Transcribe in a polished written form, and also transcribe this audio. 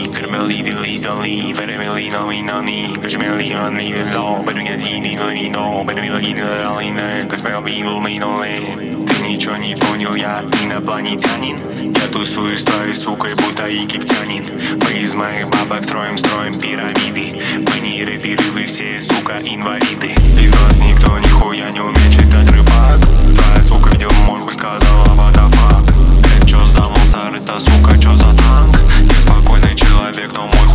Caramelli di listali, Caramelli nominani, Caramelli on low, but we can see the no, but we look in the line, cause my people may know it. Ты ничего не понял, я инопланетянин. Я тусую с твоей сукой, будто египтянин. Мы из моих бабок строим пирамиды. Мы не рэперы, вы все, сука, инвалиды. Из вас никто нихуя не умеет читать рыбак. Твоя сука видел морку, сказала what the fuck. Это чё за мусор, это сука, чё за танк? Я спокойный человек, но мой